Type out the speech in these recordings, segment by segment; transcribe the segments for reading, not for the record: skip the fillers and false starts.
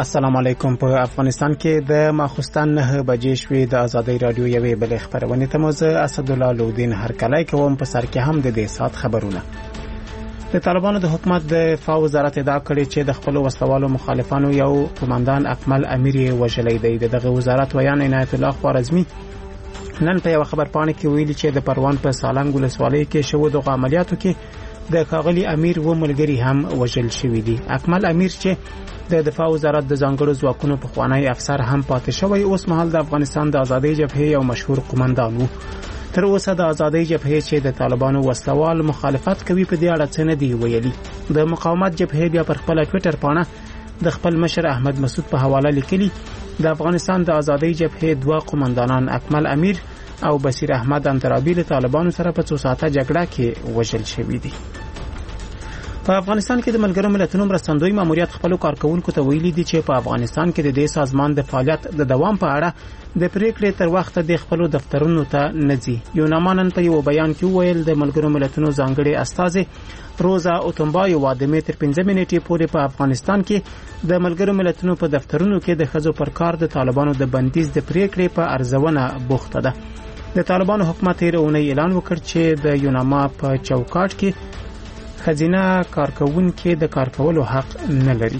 السلام علیکم. په افغانستان کې د ماخوستن 9 بجې شوې د ازادي رادیو یوې بل خبرونه ته موزه اسد الله لودین هر کله کوم په سر کې هم د دې سات خبرونه. د طالبانو د حکومت د دفاع وزارت ادعا کړې چې د خپل وسوالو مخالفانو یو قومندان اکمل امیر وژلې دی. دغه وزارت ویان عنایت الله خوارزمی نن په یو خبر پاڼه کې ویلي چې د پروان په سالنګ ولسوالۍ کې شوه د عملیاتو کې د کاغلی امیر و ملګری هم وژل شوی دی. اکمل امیر چې د دفاع وزارت د ځانګړو ځواکونو په خوانی افسر هم پاتې شوی، اوس مهال د افغانستان د ازادۍ جبهې یو مشهور قومندان وو. تر اوسه د ازادۍ جبهې چې د طالبانو وسوال مخالفت کوي په دې اړه څه نه دی ویلي. د مقاومت جبهې بیا پر خپل ټوئیټر پاڼه د خپل مشر احمد مسعود په حواله لیکلي د افغانستان د ازادۍ جبهې دوه قومندانان اکمل امیر او بصیر احمد انترابی له طالبانو سره په 2 ساعته جګړه کې وژل شوی دي. په افغانستان کې د ملګرو ملتونو مرستندوی ماموریت خپل کارکونکو ته ویلي دي چې په افغانستان کې د دې سازمان د فعالیت د دوام په اړه د پریکړې تر وخت د خپل دفترونو ته نځي. یو نامانن په یو بیان کې ویل د ملګرو ملتونو ځانګړي استاذ روزا اوتمبای وادمه تر 15 منټې پورې په افغانستان کې د ملګرو ملتونو په دفترونو کې د خزو پر کار د طالبانو د بندیز د پریکړې په ارزونه بوخته ده. د طالبانو حکومت رونه اعلان وکړ چې د یوناما په چوکاټ کې خزینه کارکونکو د کار کولو حق نه لري.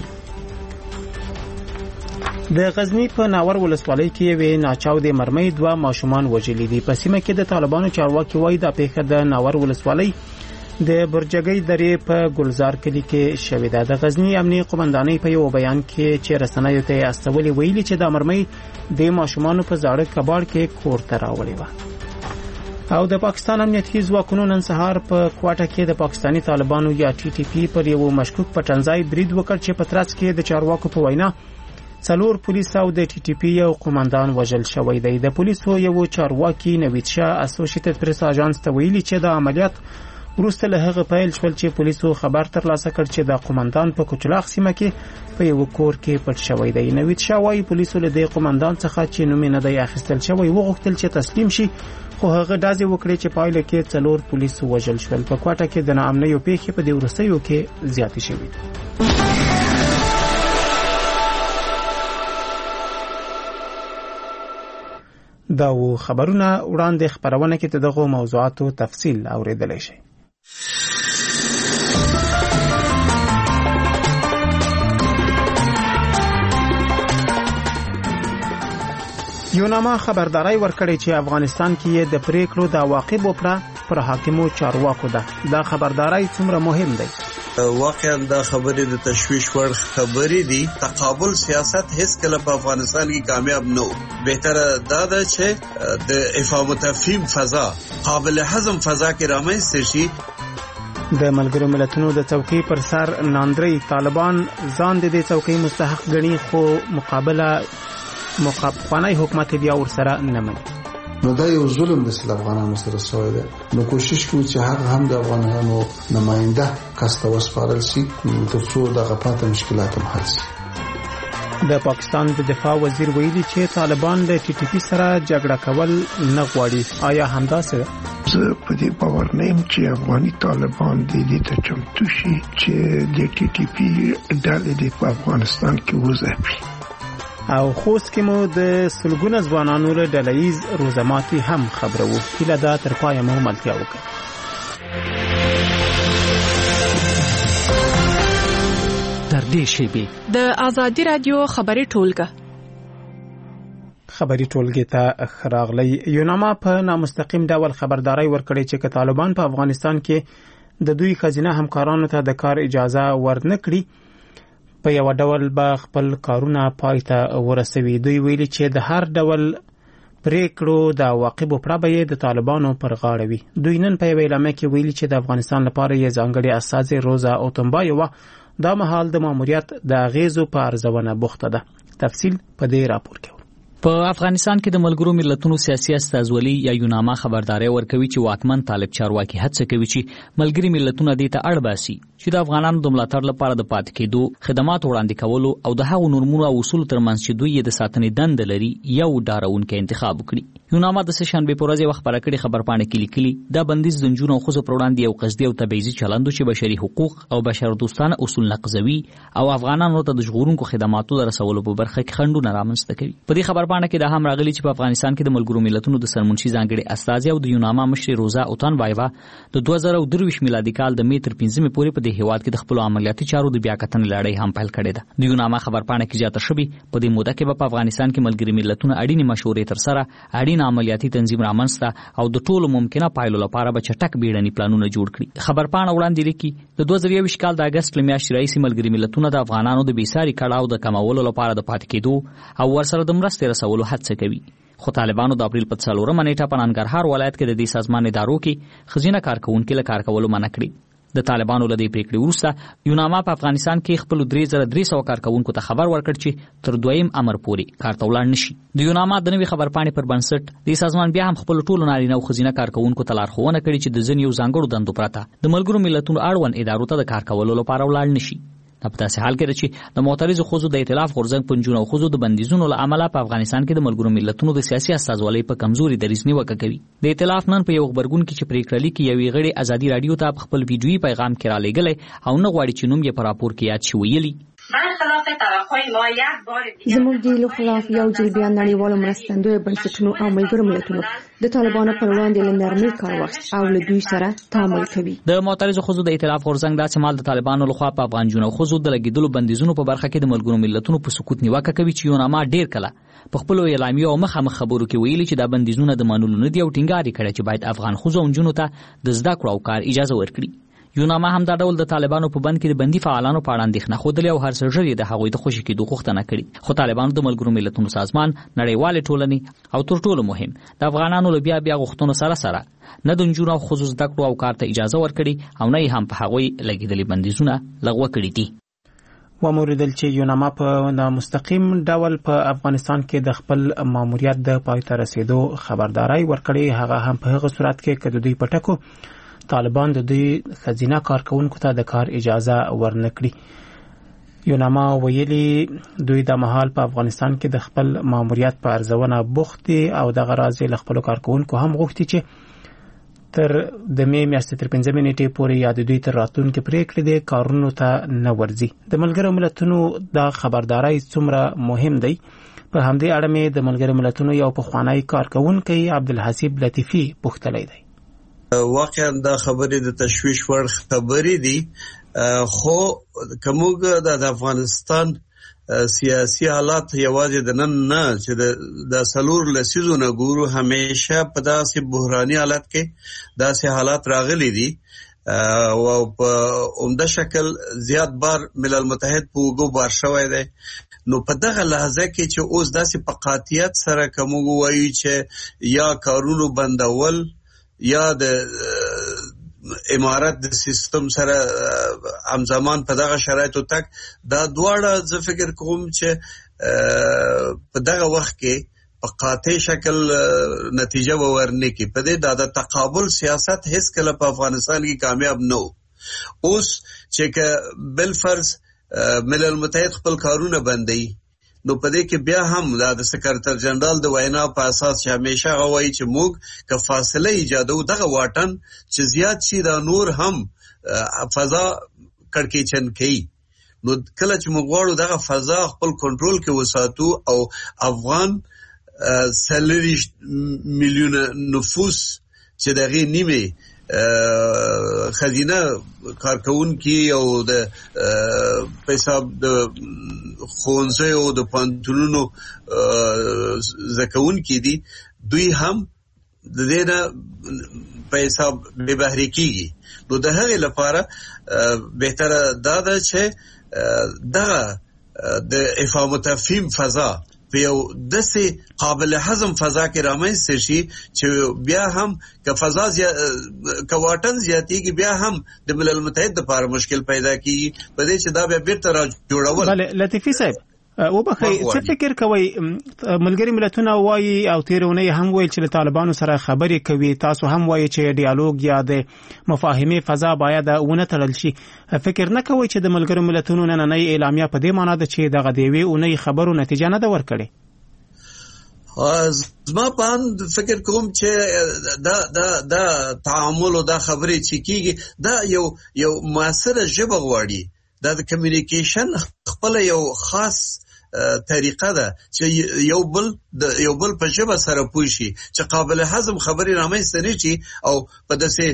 د غزنی په ناور ولسوالۍ کې یو ناچاو د مرمۍ دوه ماشومان وژلي دي. په سیمه کې د طالبانو چارواکي وایي د پیښه د ناور ولسوالۍ د برجګۍ درې په ګلزار کلی کې شوې ده. د غزنی امنیه قومندانۍ په یو بیان کې چې رسنیو ته استولي ویلي چې د مرمۍ د ماشومان په زاړه کباړ کې کور ته راوړې و. او د پاکستان امنیتي ځواکونو نن سهار په کوټه کې د پاکستانی طالبانو یا ټي ټي پی پر یو مشکوک پټنځای برید وکړ چې په ترڅ کې د چارواکو په وینا 4 پولیس او د ټي ټي پی یو قومندان وژل شوی دی. د پولیسو یو چارواکي نوید شاه اسوسییټډ پریس اژانس ته ویلي چې د عملیات وروسته له هغه پیل شول چې پولیسو خبر ترلاسه کړ چې د قومندان په کوچلاخ سیمه کې په یو کور کې پټ شوی دی. نوید شاه وايي پولیسو له دې قومندان څخه چې نوم نه دی اخیستل شوی وغوښتل چې تسلیم شي، خو هغه دازې وکړي چې پایله کې 4 پولیس وژل شول. په کوټه کې د ناامنۍ پیښې په دې ورسېو کې زیاتې شوې. دا و خبرونه وړاندې خبرونه کې دغه موضوعاتو تفصیل اوریدلای شي. یوناما خبرداري ورکړې چې افغانستان کې د پریکړو د عواقبو پر حاکمو چارواکو ده. دا خبرداري څومره مهم دی؟ واقعا دا خبرې د تشویش وړ خبرې دي. تقابل سیاست هیڅ کله په افغانستان کې کامیاب نه و. بهتره دا ده چې د افهام و تفهیم فضا، قابل هضم فضا کې رامنځته شي. د ملګرو ملتونو د څوکۍ پر سر ناندري طالبان ځان د دې څوکۍ مستحق ګڼي، خو مقابله حکومت بیا ورسره نه مني. نو دا یو ظلم د افغانانو سره شوی دی. نو کوشش کوو چې هغه هم د افغانانو نماینده کسته وسپارل شي ترڅو د غفلت مشکلات حل شي. د پاکستان د دفاع وزیر ویلي چې طالبان د ټي ټي پی سره جګړه کول نه غواړي. آیا همداسې ده؟ زه په دې باور نه یم چې افغاني طالبان دې ته چمتو شي چې د ټي ټي پی ډلې په افغانستان کې وځي. او خوست کې مو د سلګونه ځوانانو له ډلهیز روزماتي هم خبرو. هیله ده تر پایه مو ملتیا وکړي. در دې شیبې د ازادي رادیو خبري ټولګه ته خراغلی. یوناما په نامستقیم ډول خبرداري ورکړې چې طالبان په افغانستان کې د دوی خزینه همکارانو ته د کار اجازه ورنکړي په یو ډول به خپل کارونه پای ته ورسوي. دوی ویلي چې د هر ډول پریکړو د عواقبو پر به د طالبانو پر غاړه وي. دوی نن په ویلامه کې ویلي چې د افغانستان لپاره یې ځانګړي استاذ روزا اوتمبای و دا مهال د ماموریت د غیزو په ارزونه بوخته ده. تفصیل په دې راپور کې. په افغانستان کې د ملګرو ملتونو سیاسي استازولي یا یوناما خبرداري ورکوي چې واکمن طالب چارواکي هڅه کوي چې ملګري ملتونه دې ته اړ باسي چې د افغانانو د ملاتړ لپاره د پاتې کېدو خدمات وړاندې کولو او د هغو نورمونو او اصولو ترمنځ چې دوی یې د ساتنې دنده لري یو ډارونکی انتخاب وکړي. یوناما د سه‌شنبې په ورځ خبره کړې خبرپاڼه کې لیکلي دا بندیز د نجونو او ښځو پر وړاندې یو قصدي او تبعیضي چلند چې بشري حقوق او بشردوستانه اصول نقضوي او افغانانو ته د ژغورونکو خدماتو د رسولو په برخه کې خنډونه رامنځته کوي. په دې خبرپاڼه کې دا هم راغلي چې په افغانستان کې د ملګرو ملتونو د سرمنشي ځانګړي استازي او د یوناما مشر روزا اوتان بایوا د 2023 میلادي کال د مې تر 15 پورې په دې هیواد کې د خپل عملیاتي چارو د بیاکتنې لړۍ هم پیل کړې ده. د یوناما خبرپاڼه کې زیاته شوی په دې موده کې په افغانستان کې ملګري ملتونه اړینې مشورې تر سره اړین عملیاتي تنظیم رامنځته او د ټولو ممکنه پایلو لپاره به چټک بیړني پلانونه جوړ کړي. خبرپاڼه وړاندې لیکي د 2023 کال د اگست میاشتې راهیسې ملګري ملتونه د افغانانو د بیساري کړاو د کمولو لپاره د پاتې کېدو او ورسره د مرستې رسولو هڅه کوي. خو طالبانو د اپریل په 4 نیټه په ننګرهار ولایت کې د دې سازمان ادارو کې خزینه کارکونکو له کار کولو منع کړی. د طالبانو له دې پریکړې وروسته یوناما په افغانستان کې خپل 3300 کارکونکو ته خبر ورکړ چې تر دویم امر پورې کار ته ولاړ نشي. د یوناما د نوې خبرپاڼې پر بنسټ د سازمان بیا هم خپل ټولو نارینه او خزینه کارکونکو ته لارښوونه کړې چې د ځینو ځانګړو دندو پرته د ملګرو ملتونو اړوند ادارو ته د کار کولو لپاره ولاړ نشي. په داسې حال کې چې د معترضو ښځو د ائتلاف غورځنګ پنځونو او ښځو د بندیزونو له امله په افغانستان کې د ملګرو ملتونو د سیاسي استازولۍ په کمزوري دریځ نیوکه کوي. د ائتلاف نن په یو خبرګون کې چې پریکړه لیکي یوې غړي ازادي رادیو ته خپل ویډیویي پیغام کې را لېږلی او نه غواړي چې نوم یې په راپور کې یاد شي. ویلي زموږ د ایلو خلاف یو ځل بیا نړیوالو مرستندویو بنسټونو او ملګرو ملتونو د طالبانو پر وړاندې له نرمۍ کار واخیست او له دوی سره تعامل کوي. د معترضو ښځو د ائتلاف غورځنګ داسې مال د طالبانو لخوا په افغان جنو ښځو د لګیدلو بندیزونو په برخه کې د ملګرو ملتونو په سکوت نیوکه کوي چې یوناما ډیر کله په خپل اعلامیه او مخامخ خبرو کې ویلي چې دا بندیزونه د منلو نه دي او ټینګار کړي چې باید افغان ښځو او جنو ته د زده کړو او کار اجازه ورکړي. یوناما هم دا ډول د طالبانو په بند کې د بندي فعالانو په اړه اندېښنه ښودلې او هر څه ژر د هغوی د خوشي کېدو غوښتنه کړې. خو طالبانو د ملګرو ملتونو سازمان نړیوالې ټولنې او تر ټولو مهم د افغانانو له بیا غوښتنو سره نه د نجونو او ښځو زده کړو او کار ته اجازه ورکړي او نه یې هم په هغوی لګېدلي بندیزونه لغوه کړي دي. وموریدل چې یوناما په نامستقیم ډول په افغانستان کې د خپل ماموریت د پای ته رسیدو خبرداري ورکړي، هغه هم په هغه صورت کې چې د دوی پټکو طالبان د دوی خزینه کارکونکو ته د کار اجازه ورنکړي. یوناما ویلي دوی د مهال په افغانستان کې د خپل ماموریت په ارزونه بوخت دي او دغه راز له خپل کارکونکو هم غوښتي چې تر د مې میاشتې تر 15 نیټې پورې یا د دوی تر راتلونکي پریکړې د کارونو ته نه ورځي. د ملګرو ملتونو د خبرداري څومره مهم دی په همدې اړه مې د ملګرو ملتونو یو پخوانی کارکونکي عبدالحسیب لطیفي پوښتلی دی. واقعا دا خبرې د تشویش وړ خبرې دي، خو کومګه د افغانستان سیاسي حالات یوازې د نن نه چې د سلور لسیزونه ګورو، همیشه په داسې بحراني حالت کې داسې حالات راغلي دي او په عمده شکل زیات بار ملل متحد په وګو بار شوی دی. نو په دغه لحظه کې چې اوس داسې په قاطعیت سره کومګو وایي چې یا کارونو بندول یا د امارت د سیستم سره همزمان په دغه شرایطو تک، دا دواړه زه فکر کوم چې په دغه وخت کې په قاطع شکل نتیجه ورنه کې په دې د تقابل سیاست هیڅ کله په افغانستان کې کامیاب نه و. اوس چې بل فرض ملل متحد خپل کارونه بندي، نو په دې کې بیا هم د سکرټر جنرال د وینا په اساس چې همیشه غوي چې موږ که فاصله ایجادو دغه واټن چې زیات شي دا نور هم فضا کړکېچن کوي. نو کله چې موږ غواړو دغه فضا خپل کنټرول کې وساتو او افغان 30 میلیونه نفوس چې دغه نیمه خزینه کارکونکي او د حساب د خونځي او د پانتونونو زکونکي دي، دوی هم د دې نه په حساب به بهري کیږي. نو د هغې لپاره بهتره دا ده چې دغه د افهام تفهیم فضا په یو داسې قابل هضم فضا کې رامنځته شي چې بیا هم که فضا که واټن زیاتېږي بیا هم د ملل متحد لپاره مشکل پیدا کیږي په دې چې دا بیا بیرته را جوړول. بله لطیفي صاحب، وبخې څه فکر کوي ملګری ملتونه وایي او تیرونه هم ویل چې طالبانو سره خبرې کوي تاسو هم وایي چې ډیالوګ یا د مفاهمه فضا باید ونه تړل شي فکر نه کوي چې د ملګری ملتونو نننۍ اعلامیه په دې معنی ده چې دغه دیوی اونۍ خبرو نتیجه نه ده ورکړي زما په فکر کوم چې دا تعامل او دا خبرې چې کیږي دا یو موثره ژبه غواړي دا د کمیونیکیشن خپل یو خاص طریقه ده چې یو بل په ژبه سره پوه شي چې قابل هضم خبرې رامنځته نه شي او په داسې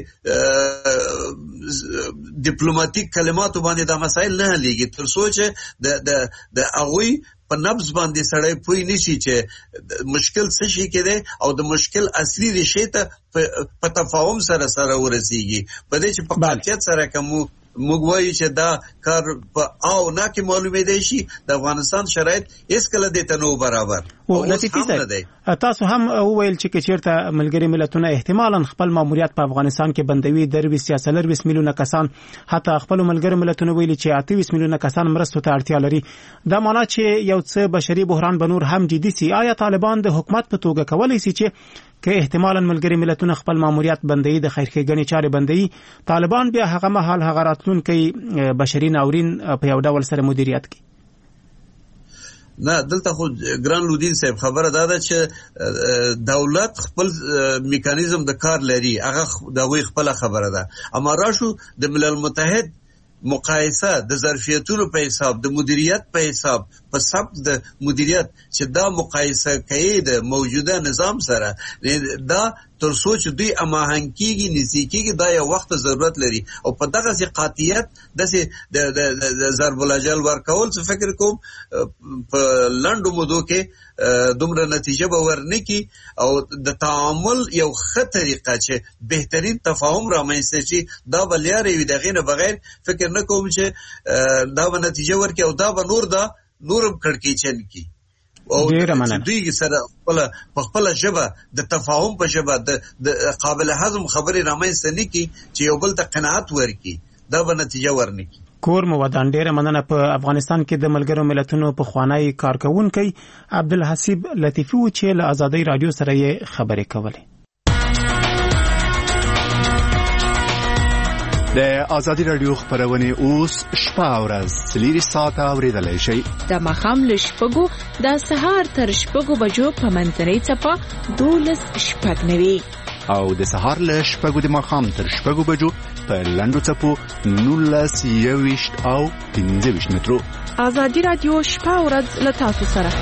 ډیپلوماټیک کلماتو باندې دا مسایل نه حلېږي تر څو چې د هغوی په نبض باندې سړی پوه نشي چې مشکل څه شي کېده او د مشکل اصلي ریښې ته په تفاهم سره ورسیږي په دې چې په قاطعیت سره کوم موږ وایو چې دا کار په او نه کې معلومه دی شي د افغانستان شرایط هیڅ کله د تنو برابر او لطیفي تاسو هم ویل چې چیرته ملګری ملتونه احتمالاً خپل ماموریت په افغانستان کې بندوي د 20 میلیونه کسان حتی خپل ملګری ملتونه ویلي چې 28 میلیونه کسان مرستو ته اړتیا لري دا معنی چې یو څه بشري بحران بنور هم جدي سي آیا طالبان د حکومت په توګه کولای شي چې احتمالاً ملګری ملتونه خپل ماموریت بندي د خیرخېګنې چارې بندي طالبان بیا هغه مهال هغه راتلونکي بشري ناورین په یو ډول سره مدیریت کوي نه دلته خو ګران لودین صاحب خبره ده چې دولت خپل میکانیزم د کار لري هغه د وی خپل خبره ده اما راشو د ملل متحد مقایسه د ظرفیتونو په حساب د مدیریت په حساب په سبب د مدیریت چې دا مقایسه کوي د موجوده نظام سره دا تر سوچ دوی اماهنګيږي نزدیکيږي دا یو وخت ضرورت لري او په دغه سي قاطعیت د ضرب الاجل ورکول څه فکر کوم په لندو مودو کې دومره نتیجه به ورنکي او د تعامل یو ښه طریقه چې بهترین تفاهم رامنځته شي دا بلیاري وي دغه نه بغیر فکر نه کوم چې دا به نتیجه ورکي او دا به نورم کړکېچن کی او دوی سره خپل ژبه د تفاهم په ژبه د قابل هضم خبرې رامنځته نه کی چې یو بل ته قناعت ورکي دا به نتیجه ورنکي کور مودان ډیره مننه په افغانستان کې د ملګرو ملتونو په خوانی کارکونکو عبدالحسیب لطیفي و چې له آزادۍ رادیو سره یې خبرې کولې د آزادۍ رادیو خبرونه اوس شپه او ورځ 3 ساعته اوریدلای شئ د مخام لشپګو د سهار تر شپګو بجو په منځنۍ چپه 12:09 او د سهار له شپږو د مخام تر شپږو بجو په لندو چپو 19:20 او 15 مترو آزادۍ رادیو شپه او ورځ له تاسو سره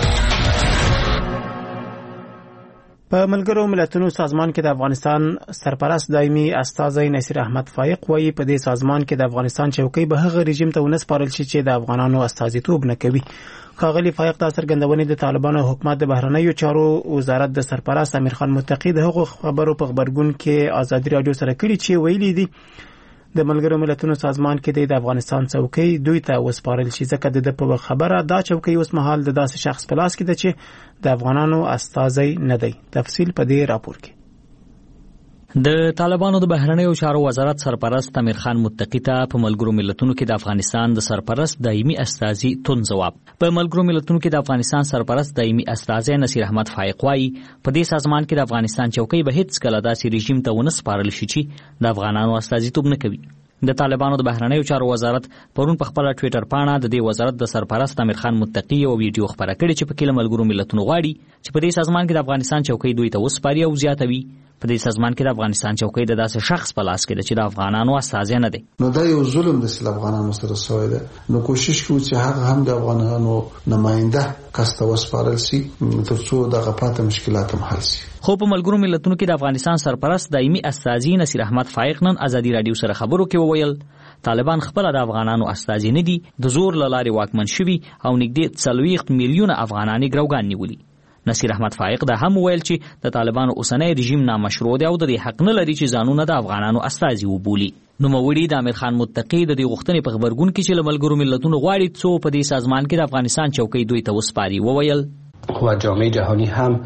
په ملګرو ملتونو سازمان کې د افغانستان سرپرست دایمي استاذ نصیر احمد فائق وایي په دې سازمان کې د افغانستان چوکۍ به هغه رژیم ته ونسپارل شي چې د افغانانو استازیتوب نه کوي ښاغلي فائق د څرګندونې د طالبانو حکومت د بهرنیو چارو وزارت د سرپرست امیر خان متقی د هغو خبرو په خبرګون کې آزادۍ رادیو سره کړي چې ویلي دي د ملګرو ملتونو سازمان کې د افغانستان چوکۍ دوی ته وسپارل شي ځکه د په خبره دا چوکۍ اوس مهال د داسې شخص په لاس کې ده چې د افغانانو استازی نه دی تفصیل په دې راپور کې د طالبانو د بهرنیو چارو وزارت سرپرست امیر خان متقی ته په ملګرو ملتونو کې د افغانستان د سرپرست دایمي استازي تون جواب په ملګرو ملتونو کې د افغانستان سرپرست دایمي استازي نصیر احمد فائق وايي په دې سازمان کې د افغانستان چوکۍ به هیڅ کله داسې رژیم ته ونه سپارل شي چې د افغانانو استازیتوب نه کوي د طالبانو د بهرنیو چارو وزارت پرون په خپل ټوئیټر پاڼه د دې وزارت د سرپرست امیر خان متقی یو ویډیو خبره کړې چې په کې ملګرو ملتونو غواړي چې په دې سازمان کې د افغانستان چوکۍ دوی ته وسپاري او زیاتوي په دې سازمان کې د افغانستان چوکۍ د داسې شخص په لاس کې ده چې د افغانانو استازی نه دی نو دا یو ظلم د افغانانو سره شوی دی نو کوشش کوو چې هغه هم د افغانانو نماینده کاسته وسپارل شي ترڅو د غپاته مشکلات هم حل شي خو په ملګرو ملتونو کې د افغانستان سرپرست دایمي استازي نصیر احمد فائق نن آزادۍ رادیو سره خبرو کې وویل طالبان خپل د افغانانو استازي نه دي د زور له لارې واکمن شوي او نږدې 40 میلیونه افغانان ګروګان نیولي نصیر احمد فائق دا هم ویل چې د طالبانو اوسنۍ رژیم نامشروع دی او د حق نه لري چې ځانونه د افغانانو استازي وبولي نو موري د امیر خان متقی د دې غوښتنې په خبرګون کې چې ملګرو ملتونو غواړي څو په دې سازمان کې د افغانستان چوکۍ دوی ته وسپاري وویل و جامعه جهانی هم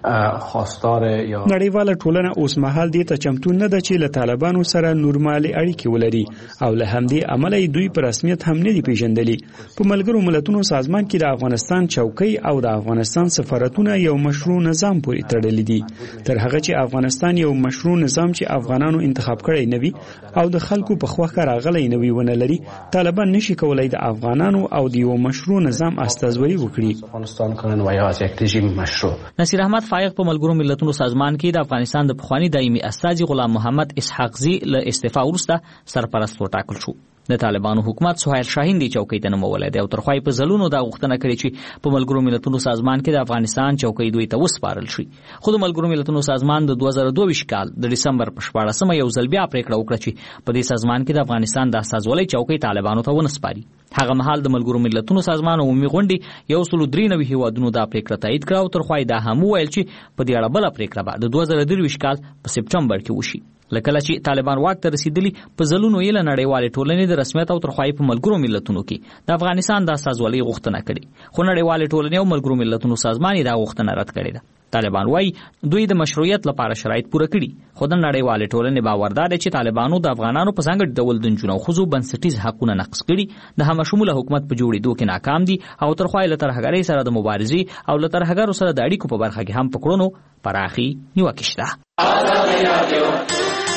خواستار یا نړیواله ټولنه اوس مهال دې ته چمتو نه ده چې له طالبانو سره نورمالي اړیکې ولري او له همدې امله دوی په رسمیت هم نه دي پیژندلي. په ملګرو ملتونو سازمان کې د افغانستان چوکۍ او د افغانستان سفارتونه یو مشروع نظام پورې تړلي دي. تر هغه چې افغانستان یو مشروع نظام چې افغانانو انتخاب کړی نه وي او د خلکو په خوښه راغلی نه وي ونه لري، طالبان نشي کولای د افغانانو او د یو مشروع نظام استازولي وکړي. افغانستان کنن و یا از یک رژیم مشروع. نصیر احمد فائق په ملګرو ملتونو سازمان کې د افغانستان د پخوانی دایمي استازي غلام محمد اسحاق زی له استعفا وروسته سرپرست وټاکل شو. د طالبانو حکومت سهیل شاهین دی چوکۍ ته نومولی دی او تر خوای په ځلونو دا غوښتنه کړې چې په ملګرو ملتونو سازمان کې د افغانستان چوکۍ دوی ته وسپارل شي. خو د ملګرو ملتونو سازمان د 2022 کال د ډسمبر په 14مه یو ځل بیا پریکړه وکړه چې په دې سازمان کې د افغانستان د استازولۍ چوکۍ طالبانو ته ونسپاري. هغه مهال د ملګرو ملتونو سازمان عمومي غونډې 193 هیوادونو دا پریکړه تایید کړه او تر خوای دا هم ویل چې په دې اړه بل پریکړه به د 2023 کال په سپټمبر کې وشي. لکه چې طالبان واک ته رسیدلی په ځلونو یې له نړیوالې ټولنې د رسمیت او ترخوای په ملګرو ملتونو کې د افغانستان د استازولۍ غوښتنه کړې، خو نړیوالې ټولنې او ملګرو ملتونو سازمان دا غوښتنه رد کړې ده. طالبان وايي دوی د مشروعیت لپاره شرایط پوره کړي، خو د نړیوالې ټولنې باور دی چې طالبانو د افغانانو په څنګه ډول د نجونو او ښځو بنسټیز حقونه نقض کړي، د همشموله حکومت په جوړېدو کې ناکام دي او ترخوای له ترهګرۍ سره د مبارزې او له ترهګرو سره د اړیکو په برخه کې هم په کړنو پراخي نیوکه شته.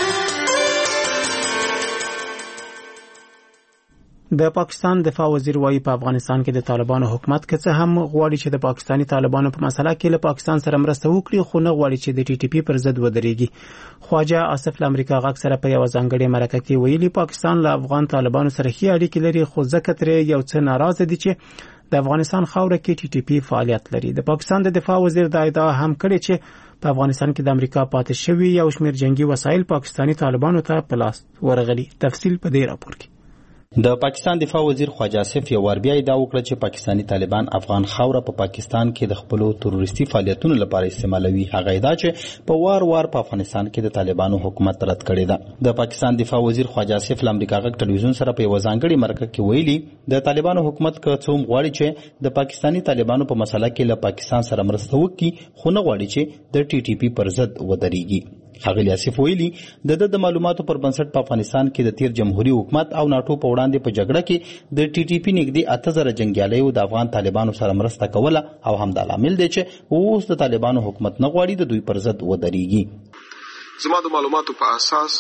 د پاکستان دفاع وزیر وايي په افغانستان کې د طالبانو حکومت که څه هم غواړي چې د پاکستاني طالبانو په مسله کې له پاکستان سره مرسته وکړي، خو نه غواړي چې د ټي ټي پی پر ضد ودرېږي. خواجه آصف له امریکا غږ سره په یو ځانګړي مرکه کې ویلي پاکستان له افغان طالبانو سره ښې اړیکې لري، خو ځکه ترې یو څه ناراضه دي چې د افغانستان خاوره کې ټي ټي پی فعالیت لري. د پاکستان د دفاع وزیر دا ادعا هم کړې چې په افغانستان کې د امریکا پاتې شوی یو شمېر جنگي وسایل پاکستاني طالبانو ته په لاس ورغلي. تفصیل په دې راپور کې. د پاکستان دفاع وزیر خواجه آصف یو ور بیا ادعا وکړه چې پاکستانی طالبان افغان خاوره په پاکستان کې د خپل تروریستي فعالیتونو لپاره استعمالوي. هغه ادعا چې په وار په افغانستان کې د طالبانو حکومت رد کړې ده. د پاکستان دفاع وزیر خواجه آصف له امریکا غږ ټلویزیون سره په یو ځانګړي مرکه کې ویلي د طالبانو حکومت که څوم غواړي چې د پاکستانی طالبانو په مسله کې له پاکستان سره مرسته وکړي، خو نه غواړي چې د ټي ټي پی پر ضد ودرېږي. ښاغلي آصف ویلي د معلوماتو پر بنسټ په افغانستان کې د تیر جمهوریت حکومت او ناټو په وړاندې په جګړه کې د ټي ټي پی نږدې 8000 جنگیالیو د افغان طالبانو سره مرسته کوله او همدا لامل دی چې اوس د طالبانو حکومت نه غواړي د دوی پر ضد ودرېږي. زما د معلوماتو په اساس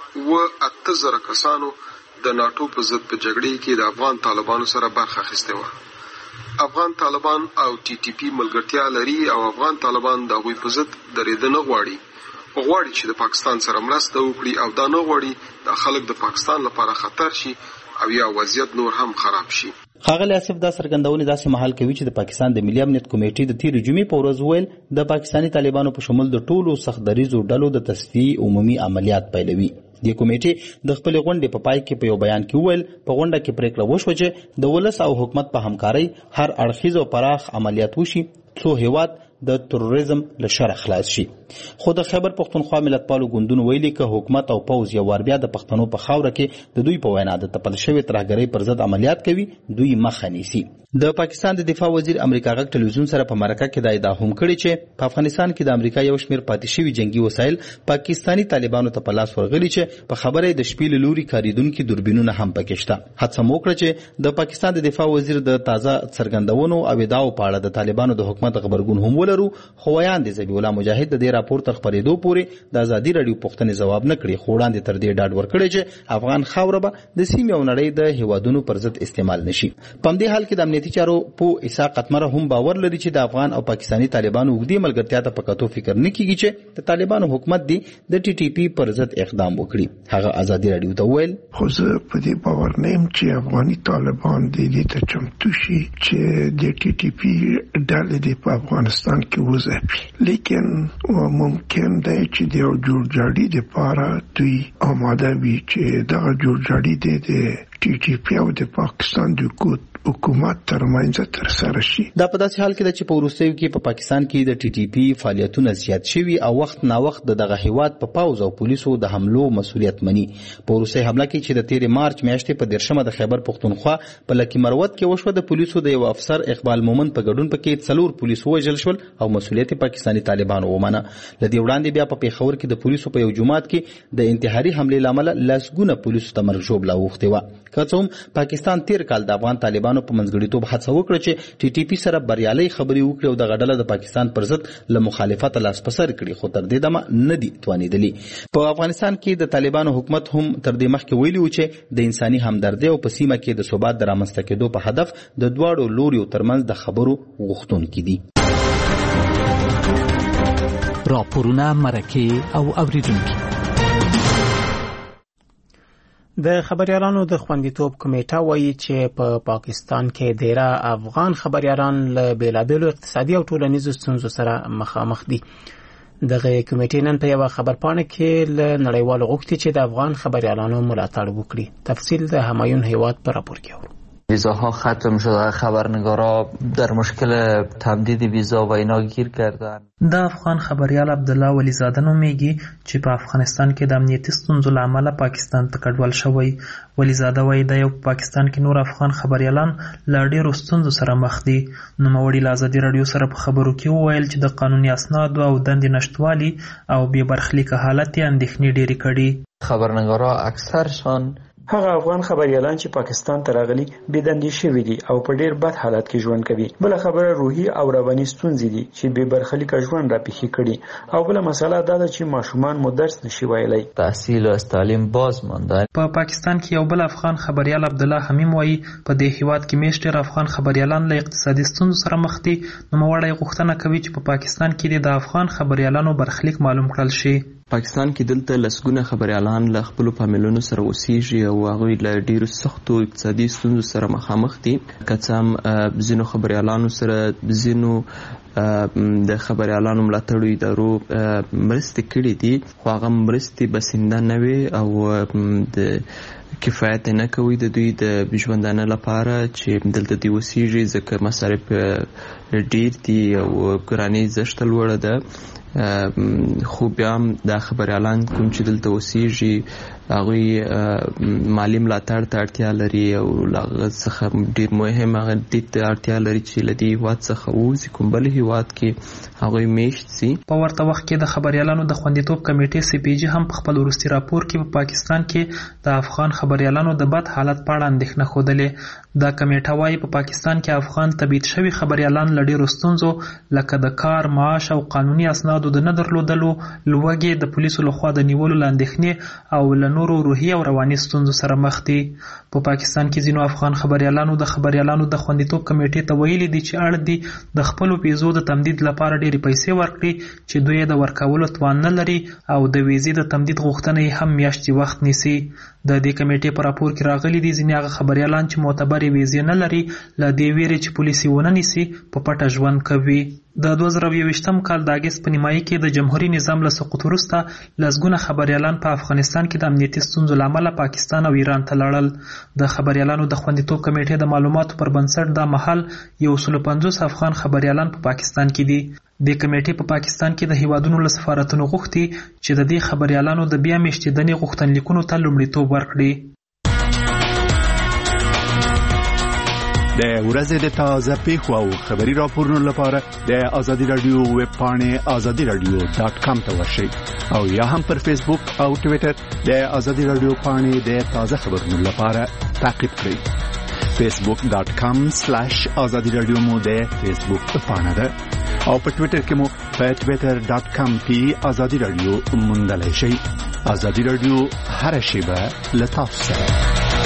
8000 کسانو د ناټو په ضد په جګړې کې د افغان طالبانو سره برخه اخیستې وه. افغان طالبان او ټي ټي پی ملګرتیا لري او افغان طالبان د هغوی په ضد درېدل نه غواړي، غواړي چې د پاکستان سره مرسته وکړي او دا نه غواړي د خلک د پاکستان لپاره خطر شي او یا وضعیت نور هم خراب شي. ښاغلي آصف دا څرګندونې داسې مهال کوي چې د پاکستان د ملي امنیت کمیټې د تیرې جمعې په ورځ ویل د پاکستاني طالبانو په شمول د ټولو سخت دریځو ډلو د تصفیې عمومي عملیات پیلوي. د کمیټې د خپل غونډې په پای کې په یو بیان کې ویل په غونډه کې پریکړه وشوه چې د ولس او حکومت په همکارۍ هر اړخیز او پراخ عملیات وشي څو هیواد د تروریزم له شر خلاص شي. خو د خیبر پښتونخوا ملتپالو ګوندونو ویلي که حکومت او پوځ یو ور بیا د پښتنو په خاوره کې د دوی په وینا د تپل شوی ترهګرۍ پر ضد عملیات کوي، دوی مخه نیسي. د پاکستان د دفاع وزیر امریکا غږ ټلویزیون سره په مرکه کې دا ادعا هم کړې چې په افغانستان کې د امریکا یو شمېر پاتې شوي جنگي وسایل پاکستاني طالبانو ته په لاس ورغلي چې په خبره د شپې له لوري کاریدونکي دوربینونه هم پکې شته. هڅه مو وکړه چې د پاکستان د دفاع وزیر د تازه څرګندونو او ادعاو په اړه د طالبانو د حکومت غبرګون هم ولرو، خو ویان دي ذبیح الله مجاهد د دې راپور تر خبرېدو پورې د ازادي رادیو پوښتنې ځواب نه کړي، خو وړاندې تر دې ډاډ ورکړی چې افغان خاوره به د سیمې او نړۍ د هیوادونو پر ضد استعمال نشي. په همدې حال کې د امنیتي چارو په اسحاق قطمره هم باور لري چې د افغان او پاکستاني طالبانو اوږدې ملګرتیا ته په کتو فکر نه کیږي چې د طالبانو حکومت دی د ټي ټي پی پر ضد اقدام وکړي. هغه ازادي رادیو ته ویل خو زه په دې باور نه یم چې افغاني طالبان دې ته چمتو شي چې د ټي ټي پی ډلې دې په افغانستان کې وځپي، لیکن ممکن دی چې د یو جوړجاړي دپاره دوی آماده وي چې دغه جوړجاړي د ټي ټي پی او د پاکستان د حکومت ترمنځ ترسره شي. دا په داسې حال کې ده چې په وروستیو کې په پاکستان کې د ټي ټي پی فعالیتونه زیات شوي او وخت نا وخت دغه هیواد په پاوز او پولیسو د حملو مسؤلیت مني. په وروستۍ حمله کې چې د 13 مارچ میاشتې په 10مه د خیبر پختونخوا په لکی مروت کې وشوه، د پولیسو د یو افسر اقبال مومن په ګډون پکې 4 پولیس وژل شول او مسؤلیت پاکستاني طالبانو ومنه. لدې وړاندې بیا په پیښور کې د پولیسو په یو جماعت کې د انتحاري حملې لامل لاسګونه پولیسو ته مرګ ژوبله اوښتې وه. که څه هم پاکستان 13 کال د افغان طالبانو په منځګړیتوب هڅه وکړه چې ټي ټي پی سره بریالۍ خبرې وکړي او د غډله د پاکستان پر ضد له مخالفت لاس په سر کړي، خو تر دې دمه نه دي توانېدلي. په افغانستان کې د طالبانو حکومت هم تر دې مخکې ویلي و چې د انساني همدردۍ او په سیمه کې د ثبات د رامنځته کېدو په هدف د دواړو لوریو ترمنځ د خبرو غوښتونکي دي. راپورونه، مرکې او اوریدونکي. د خبريالانو د خوندیتوب کمیټه وایي چې په پاکستان کې ډیره افغان خبريالان له بیلابېلو اقتصادي او ټولنیزو ستونزو سره مخامخ دي. دغه کمیټې نن په یو خبرپاڼه کې له نړیوالو غوښتي چې د افغان خبريالانو ملاتړ وکړي. تفصیل د همایون هیواد په راپور کې اورو. ویزاها ختم شده، خبرنگارا در مشکل تمدید ویزا و اینا گیر کردن. د افغان خبریال عبدالله ولیزاده نومیږي چې په افغانستان کې د امنیتي ستونزو له امله پاکستان ته کډوال شوی. ولیزاده وایي د یو پاکستان کې نور افغان خبریالان له ډېرو ستونزو سره مخ دي. نوموړي له ازادي راډیو سره په خبرو کې وویل چې د قانوني اسنادو او دندې نشتوالي او بې برخلیکه حالت یې اندېښنې ډېرې کړي. خبرنگارا اکثرشان هغه افغان خبريالان چې پاکستان ته راغلي بېدندې شوي دي او په ډېر بد حالت کې ژوند کوي. بل خبره روحي او رواني ستونزې دي چې بې برخلیکه ژوند راپېښې کړي. او بل مسله دا ده چې ماشومان مو درس نشي ویلی. تحصیل او تعلیم باز مانده. په پاکستان کې یو بل افغان خبريال عبدالله حمیم وایي په دې هیواد کې میشت ډېر افغان خبريالان له اقتصادي ستونزو سره مخ دي. نوموړی غوښتنه کوي چې په پاکستان کې د افغان خبريالانو برخلیک معلوم کړل شي. پاکستان کې دلته لسګونه خبريالان له خپل فامیلونو سره اوسېږي او هغوی له ډېرو سختو اقتصادي ستونزو سره مخامخ دي. که څه هم ځینو خبريالانو سره ځینو د خبريالانو ملاتړو ادارو مرستې کړې دي، خو هغه مرستې بسنده نه وي او د کفایت نه کوي د دوی د ژوندانه لپاره چې دلته دی اوسېږي، ځکه مصارف ډېر دي او ګرانۍ زښته لوړه ده. خو بیا هم دا خبريالان کوم چې دلته اوسېږي هغوی مالي ملاتړ ته اړتیا لري او له څخه ډېر مهم هغه دې ته اړتیا لري چې له دې هېواد څخه ووځي، کوم بل هېواد کې هغوی میشت سي. په ورته وخت کې د خبريالانو د خوندیتوب کمیټې سی پی جی هم په خپل وروستي راپور کې په پاکستان کې د افغان خبريالانو د بد حالت په اړه اندېښنه ښودلې. دا کمیټه وایي په پاکستان کې افغان تبعید شوي خبريالان له ډېرو ستونزو لکه د کار، معاش او قانوني اسنادو د نه درلودلو، لوږې، د پولیسو لخوا د نیولو له اندېښنې او له نورو روحي او رواني ستونزو سره مخ دي. په پاکستان کې ځینو افغان خبريالانو د خبريالانو د خوندیتوب کمیټې ته ویلي دي چې اړ دي د خپلو ویزو د تمدید لپاره ډېرې پیسې ورکړي چې دوی د ورکولو توان نه لري او د ویزې د تمدید غوښتنه یې هم میاشتې وخت نیسي. د دې کمیټې په راپور کې راغلي دي ځینې هغه خبريالان چې معتبرې ویزې نه لري له دې ویرې چې پولیس یې ونه نیسي په پټه ژوند کوي. د 2021 کال د اګست په نیمایي کې د جمهوریت نظام له سقوط وروسته لسګونه خبريالان په افغانستان کې د امنیتي ستونزو له امله پاکستان او ایران ته لاړل. د خبريالانو د خوندیتوب کمیټې د معلوماتو پر بنسټ دا مهال 150 افغان خبريالان په پاکستان کې دي. د کمیټې په پاکستان کې د هیوادونو له سفارتونو غوښتي چې د دې خبريالانو د بیا میشتېدنې غوښتنلیکونو ته لومړیتوب ورکړي. د ورځې د تازه پیښو او خبري راپورونو لپاره د ازادي رادیو ویب پاڼې azadiradio.com ته ورشئ او یا هم پر فیسبوک او ټوئیټر د ازادي رادیو پاڼې د تازه خبرونو لپاره تعقیب کړئ. facebook.com/azadiradio مو د فیسبوک پاڼه ده او په ټوئیټر کې مو په twitter.com کې ازادي رادیو موندلای شئ. ازادي رادیو هر شیبه له تاسو سره.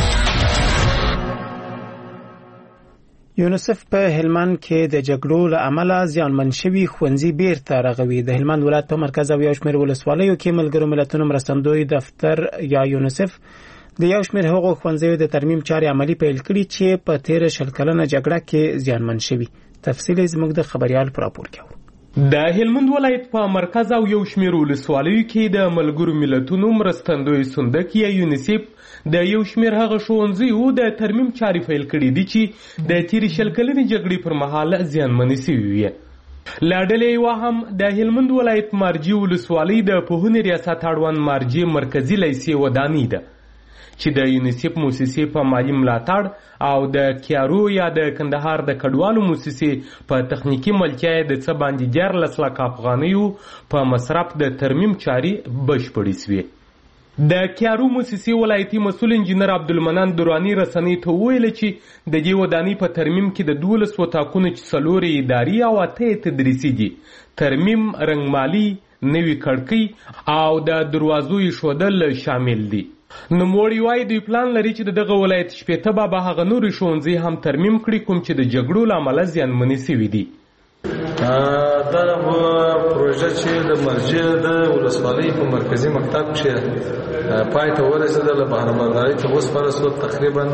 یونیسف په هلمند کې د جګړو له امله زیانمن شوي ښوونځي بیرته رغوي. د هلمند ولایت په مرکز او یو شمېر ولسوالیو کې ملګرو ملتونو مرستندوی دفتر یا یونیسف د یو شمېر هغو ښوونځیو د ترمیم چارې عملي پیل کړي چې په تېره 20 کلنه جګړه کې زیانمن شوي. تفصیل زموږ د خبريال په راپور کې اورو. د هلمند ولایت په مرکز او یو شمېر ولسوالیو کې د ملګرو ملتونو مرستندوی صندوق یا یونیسیف د یو شمېر هغه ښوونځیو د ترمیم چارې پیل کړي دي چې د تیرې 20 کلنې جګړې پر مهال زیانمنې سوي وې. له ډلې یوه هم د هلمند ولایت مارجې ولسوالۍ د پوهنې ریاست اړوند مارجې مرکزي لیسې ودانۍ ده چې د یونیسیف موسسې په مالي ملاتړ او د کیارو یا د کندهار د کډوالو موسسې په تخنیکي ملتیا د څه باندې 14 لک افغانیو په مصرف د ترمیم چارې بشپړې سوې. د کیارو موسسې ولایتي مسؤل انجینر عبدالمنان درانی رسنۍ ته وویل چې د دې ودانۍ په ترمیم کې د 12 وطاقونو چې 4 اداري او 8 تدریسي دي ترمیم، رنګمالي، نوي کړکۍ او د دروازو ایښودل شامل دي. نوموړي وایي دوی پلان لري چې دغه ولایت 80 به هغه نورې ښوونځي هم ترمیم کړي کوم چې د جګړو له امله زیانمنې سوي دي. دا پروژه چې د مرجې د ولسوالۍ په مرکزي مکتب کې پای ته ورسېدله، بهرهبردارۍ ته وسپارل تقریبا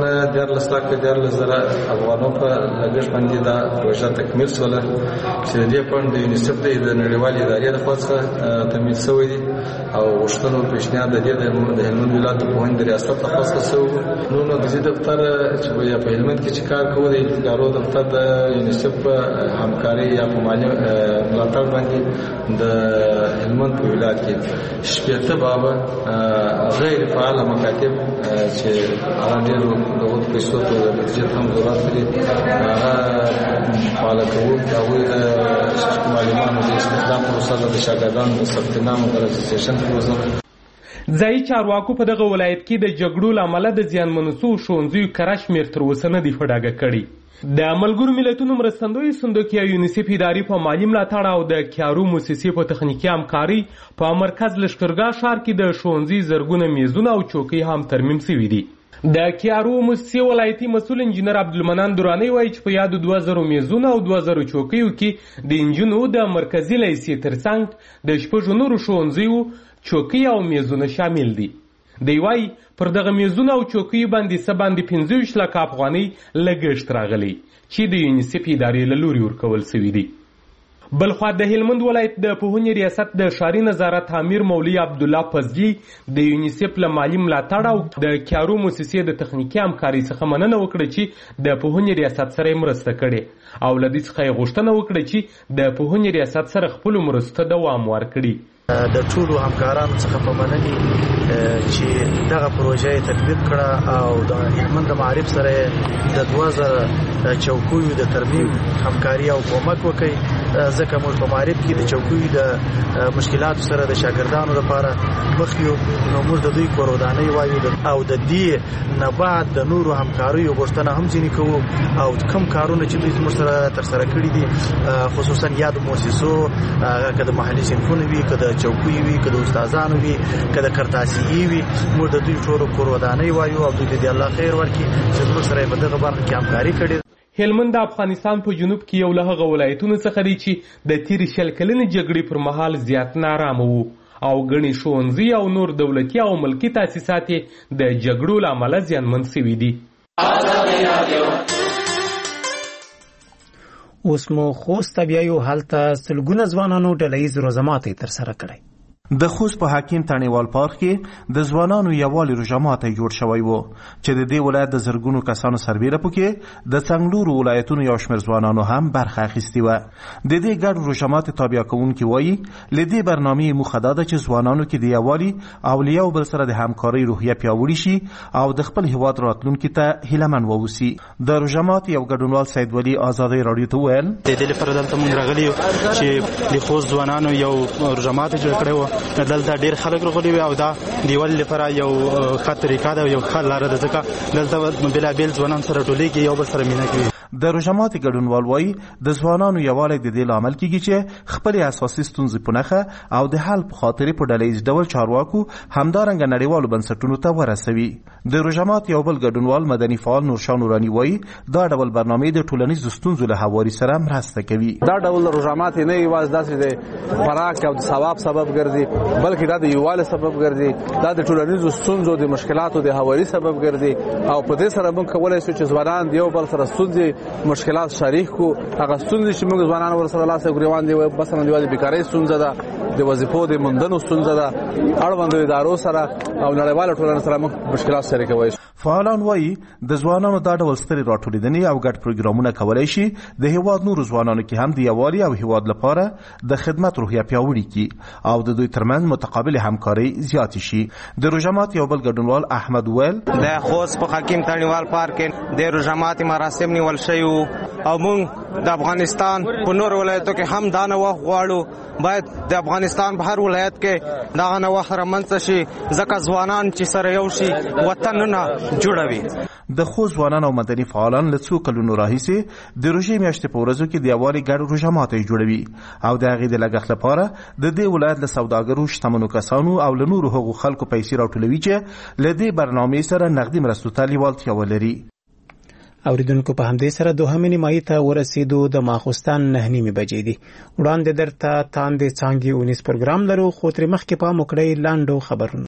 14,000 افغانو په لګښت باندې دا پروژه تکمیل شوله چې د دې فنډ د یونیسیف د نړیوالې ادارې لخوا څخه تمویل شوی دی او غوښتنو پیشنهاد د دې د هلمند ولایت د پوهنې د ریاست لخوا څخه شوی. نو د دې دفتر چې په هلمند کې چې کار کوي د ادارو دفتر د یونیسیف په همکاري یا په مالي ملاتړ باندې د هلمند په ولایت کې 80 بابه غیر فعال مکاتب چې هغه ډېرو دغو پیسو ته د بجټ هم ضرورت لري هغه فعاله کوو. هغوی د معلمانو د استخدام پروسه د شاګردانو د ثبت نام د رجسټریشن پروسه. ځایي چارواکو په دغه ولایت کې د جګړو له امله د زیانمنو سوو ښوونځیو کره شمېر تر اوسه نه دی په ډاګه کړی. د ملګرو ملتونو مرستندوی صندوق یا یونیسیف ادارې په مالي ملاتړ او د کیارو موسسې په تخنیکي همکارۍ په مرکز لښکرګاه ښار کې د ښوونځي زرګونه میزونه او چوکۍ هم ترمیم شوي دي. د کیارو موسسې ولایتي مسؤل انجینر عبدالمنان درانی وایي چې په یادو 2000 میزونو او 2000 چوکیو کې د انجونو د مرکزي لیسې ترڅنګ د 6 نورو ښوونځیو چوکۍ او میزونه شامل دي. دی وایي پر دغه میزونه او چوکیو باندې څه باندې 25 لک افغانۍ لګښت راغلی چې د یونیسیف ادارې له لوري ورکول شوي دي. بلخوا د هلمند ولایت د پوهنې ریاست د ښاري نظارت امیر مولوي عبدالله فضلي د یونیسیف له مالي ملاتړ او د کیارو موسسې د تخنیکي همکارۍ څخه مننه وکړه چې د پوهنې ریاست سره یې مرسته کړې او له دې څخه یې غوښتنه وکړه چې د پوهنې ریاست سره خپلو مرستو ته دوام ورکړي. د ټولو همکارانو څخه په مننې چې دغه پروژه یې تطبیق کړه او د هلمند د معارف سره د 2000 چوکیو د ترمیم همکاري او کومک وکړي ځکه موږ په معارف کې د چوکیو د مشکلاتو سره د شاګردانو لپاره مخ یو. نو موږ د دوی کورودانۍ وایو او د دې نه بعد د نورو همکاریو غوښتنه هم ځینې کوو او کوم کارونه چې دوی موږ سره ترسره کړي دي خصوصا یاد مؤسسو که د محلي صنفونو وي که د چوکۍ وي که د استادانو وي که د کرتاسي وي موږ د دوی ټولو کورودانۍ وایو او دوی دې الله خیر ورکړي چې موږ سره په دغه برخه کې همکاري کړې. هلمند د افغانستان په جنوب کې یو له هغه ولایتونو څخه دی چې د تیرې 20 کلنې جګړې پر مهال زیات نارامه وو او ګڼې ښوونځي او نور دولتي او ملکي تاسیسات د جګړو له امله زیانمن شوي دي. اوس مو خوست ته بیایو. هلته سلګونه ځوانانو ډلهییز روزه ماتې ترسره کړی. د خوست په حکیم تڼیوال پارک کې د ځوانانو یووالي روژه ماتی جوړ شوی و چې د دې ولایت د زرګونو کسانو سربیره پکې د څنګلورو ولایتونو یو شمېر ځوانانو هم برخه اخیستې وه. د دې ګډ روژه ماتې تابع کوونکي وایي له دې برنامې موخه دا ده چې ځوانانو کې د یووالي او له یو بل سره د همکارۍ روحیه پیاوړې شي او د خپل هیواد راتلونکي ته هیلهمن واوسي. د روژه ماتې یو ګډونوال سید ولی ازادۍ راډیو ته وویل د دې لپاره دلته موږ راغلي یو چې د خوست ځوانانو یو روژه ماتې جوړ کړی و. دلته ډېر خلک راغلي وي او دا د یووالي لپاره یو ښه طریقه ده او یو ښه لاره ده ځکه دلته بېلابېل ځوانان سره ټولېږي یو بل سره مینه کوي. د روژه ماتې ګډونوال وایي د ځوانانو یووالی د دې لامل کیږي چې خپلې اساسي ستونزې په نښه او د حل په خاطرې په ډلهییز ډول چارواکو همدارنګه نړیوالو بنسټونو ته ورسوي. د روژه ماتې یو بل ګډونوال مدني فعال نورشاه نوراني وایي دا ډول برنامې د ټولنیزو ستونزو له هواري سره مرسته کوي. دا ډول روژه ماتې نه یوازې داسې د خوراک او د ثواب سبب ګرځي بلکې دا د یووالي سبب ګرځي. دا د ټولنیزو ستونزو د مشکلاتو د هواري سبب ګرځي او په دې سره موږ کولی شو چې ځوانان د یو بل سره ستونزې مشکلات شریک کو هغه ستونزې چې موږ ځوانان ورسره لاس ګریوان دي مثلا د بیکاری ستونزه ده د وظیفو د موندنو ستونزه ده اړوند ادارو سره او نړیوال ټولنې سره موږ مشکلات شریکوي. فعالان وایي د ځوانانو دا ډول سترې راټولېدنې او ګډ پروګرامونه کولی شي د هیواد نورو ځوانانو کې هم د یووالي او هیواد لپاره د خدمت روحیه پیاوړې کړي او د دوی ترمنځ متقابل همکاري زیاتې شي. د روژه یو بل ګډونوال احمد ویل د خوست په حکیم تڼیوال پارک کې د روژه ماتي مراسم نیول شوي او موږ د افغانستان په نور ولایتو کې هم دا نوښت غواړو باید د افغانستان په هر ولایت کې دغه نوښت رامنځته شي ځکه ځوانان چې سره یو شي وطنونه جوړوي. د خوست ځوانان او مدني فعالان له څو کلونو راهیسې د روژې میاشتې په ورځو کې د یووالي ګډ روژه ماتي جوړوي او د هغې د لګښت لپاره د دې ولایت له سوداګرو شتمنو کسانو او له نورو هغو خلکو پیسې راټولوي چې له دې برنامې سره نغدي مرستو ته لیوالتیا ولري. اوریدونکو په همدې سره دوهمې نیمایي ته ورسېدو. د ماخوستن 9:30 بجې دي. وړاندې درته تاندې څانګې 19 پروګرام لرو خو ترې مخکې پام وکړئ لاندو خبرونه.